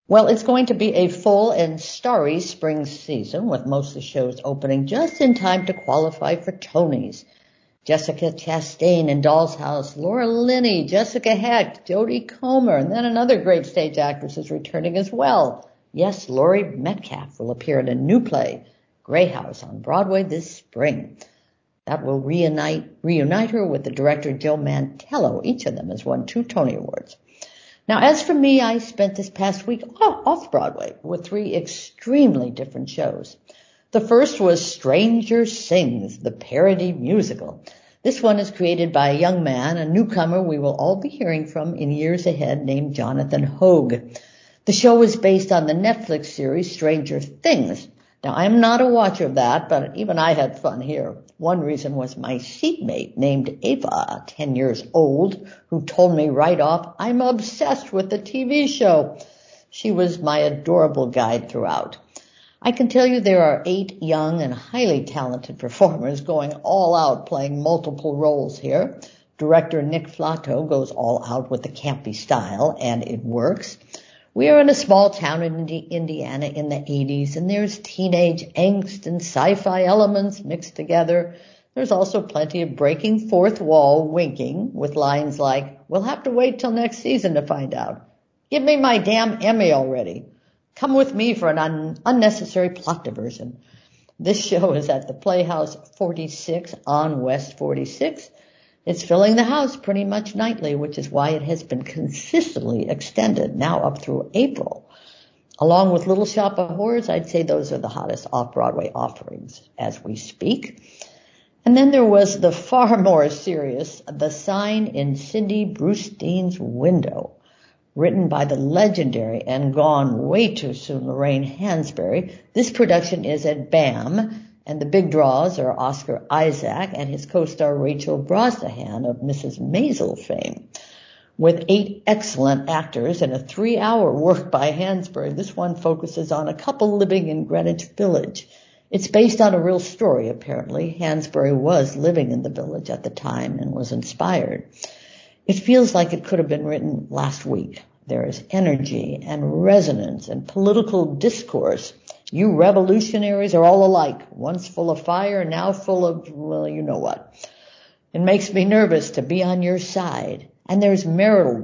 Well, it's going to be a full and starry spring season, with most of the shows opening just in time to qualify for Tonys. Jessica Chastain in Doll's House, Laura Linney, Jessica Hecht, Jodie Comer, and then another great stage actress is returning as well. Yes, Laurie Metcalf will appear in a new play, Grey House, on Broadway this spring. That will reunite her with the director Joe Mantello. Each of them has won 2 Tony Awards. Now, as for me, I spent this past week off-Broadway with 3 extremely different shows. The first was Stranger Sings, the parody musical. This one is created by a young man, a newcomer we will all be hearing from in years ahead, named Jonathan Hogue. The show is based on the Netflix series Stranger Things. Now, I'm not a watcher of that, but even I had fun here. One reason was my seatmate named Ava, 10 years old, who told me right off, I'm obsessed with the TV show. She was my adorable guide throughout. I can tell you there are 8 young and highly talented performers going all out playing multiple roles here. Director Nick Flatto goes all out with the campy style, and it works. We are in a small town in Indiana in the 80s, and there's teenage angst and sci-fi elements mixed together. There's also plenty of breaking fourth wall winking with lines like, we'll have to wait till next season to find out. Give me my damn Emmy already. Come with me for an unnecessary plot diversion. This show is at the Playhouse 46 on West 46. It's filling the house pretty much nightly, which is why it has been consistently extended, now up through April. Along with Little Shop of Horrors, I'd say those are the hottest off-Broadway offerings as we speak. And then there was the far more serious The Sign in Cindy Brustein's Window, written by the legendary and gone way too soon Lorraine Hansberry. This production is at BAM, and the big draws are Oscar Isaac and his co-star Rachel Brosnahan of Mrs. Maisel fame. With 8 excellent actors and a 3-hour work by Hansberry, this one focuses on a couple living in Greenwich Village. It's based on a real story, apparently. Hansberry was living in the village at the time and was inspired. It feels like it could have been written last week. There is energy and resonance and political discourse. You revolutionaries are all alike, once full of fire, now full of, well, you know what. It makes me nervous to be on your side. And there's marital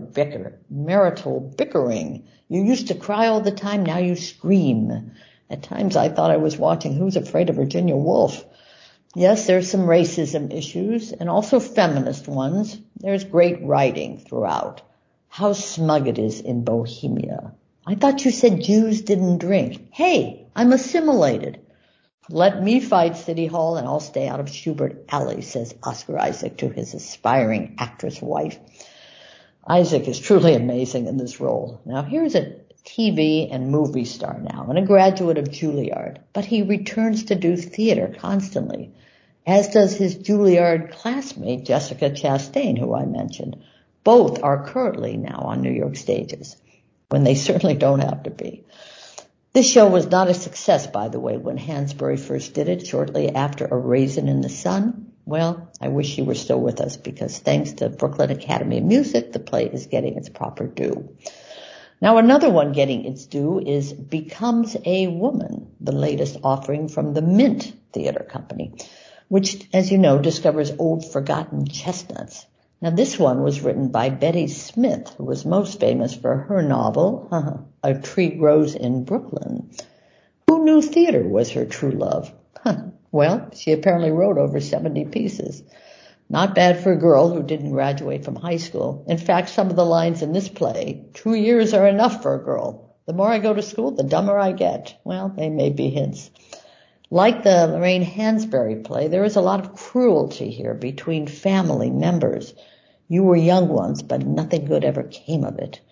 bickering. You used to cry all the time, now you scream. At times I thought I was watching Who's Afraid of Virginia Woolf. Yes, there's some racism issues, and also feminist ones. There's great writing throughout. How smug it is in Bohemia. I thought you said Jews didn't drink. Hey, I'm assimilated. Let me fight City Hall and I'll stay out of Schubert Alley, says Oscar Isaac to his aspiring actress wife. Isaac is truly amazing in this role. Now, here's a TV and movie star now and a graduate of Juilliard, but he returns to do theater constantly, as does his Juilliard classmate Jessica Chastain, who I mentioned. Both are currently now on New York stages, when they certainly don't have to be. This show was not a success, by the way, when Hansberry first did it, shortly after A Raisin in the Sun. Well, I wish she were still with us, because thanks to Brooklyn Academy of Music, the play is getting its proper due. Now, another one getting its due is Becomes a Woman, the latest offering from the Mint Theater Company, which, as you know, discovers old forgotten chestnuts. Now, this one was written by Betty Smith, who was most famous for her novel, A Tree Grows in Brooklyn. Who knew theater was her true love? Well, she apparently wrote over 70 pieces. Not bad for a girl who didn't graduate from high school. In fact, some of the lines in this play, 2 years are enough for a girl. The more I go to school, the dumber I get. Well, they may be hints. Like the Lorraine Hansberry play, there is a lot of cruelty here between family members. You were young once, but nothing good ever came of it.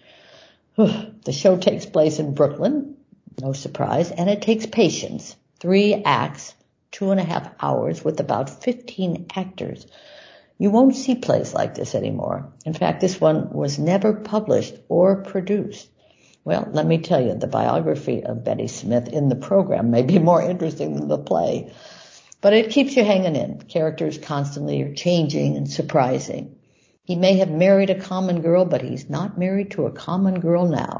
The show takes place in Brooklyn, no surprise, and it takes patience. 3 acts, 2.5 hours with about 15 actors. You won't see plays like this anymore. In fact, this one was never published or produced. Well, let me tell you, the biography of Betty Smith in the program may be more interesting than the play. But it keeps you hanging in. Characters constantly are changing and surprising. He may have married a common girl, but he's not married to a common girl now.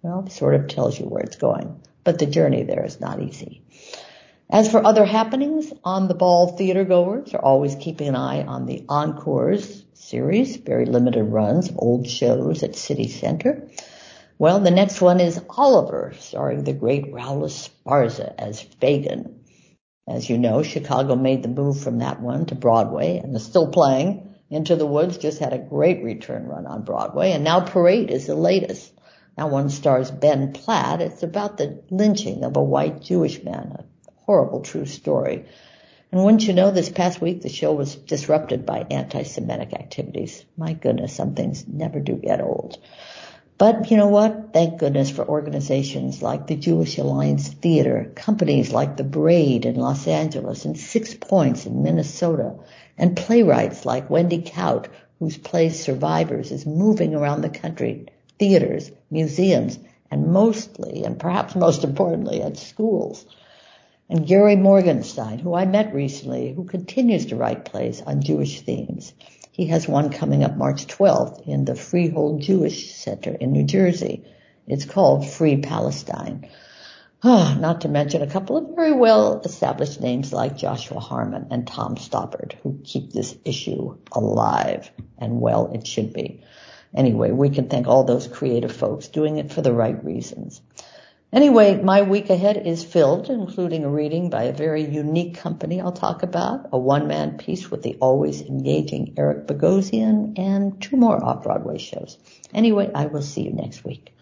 Well, sort of tells you where it's going. But the journey there is not easy. As for other happenings, On the Ball theater goers are always keeping an eye on the Encores series, very limited runs of old shows at City Center. Well, the next one is Oliver, starring the great Raul Esparza as Fagin. As you know, Chicago made the move from that one to Broadway and is still playing. Into the Woods just had a great return run on Broadway, and now Parade is the latest. That one stars Ben Platt. It's about the lynching of a white Jewish man, a horrible true story. And wouldn't you know, this past week the show was disrupted by anti-Semitic activities. My goodness, some things never do get old. But you know what? Thank goodness for organizations like the Jewish Alliance Theater, companies like The Braid in Los Angeles and 6 Points in Minnesota, and playwrights like Wendy Kaut, whose play Survivors is moving around the country, theaters, museums, and mostly, and perhaps most importantly, at schools. And Gary Morgenstein, who I met recently, who continues to write plays on Jewish themes. He has one coming up March 12th in the Freehold Jewish Center in New Jersey. It's called Free Palestine. Not to mention a couple of very well-established names like Joshua Harmon and Tom Stoppard, who keep this issue alive, and well, it should be. Anyway, we can thank all those creative folks doing it for the right reasons. Anyway, my week ahead is filled, including a reading by a very unique company I'll talk about, a one-man piece with the always engaging Eric Bogosian, and 2 more off-Broadway shows. Anyway, I will see you next week.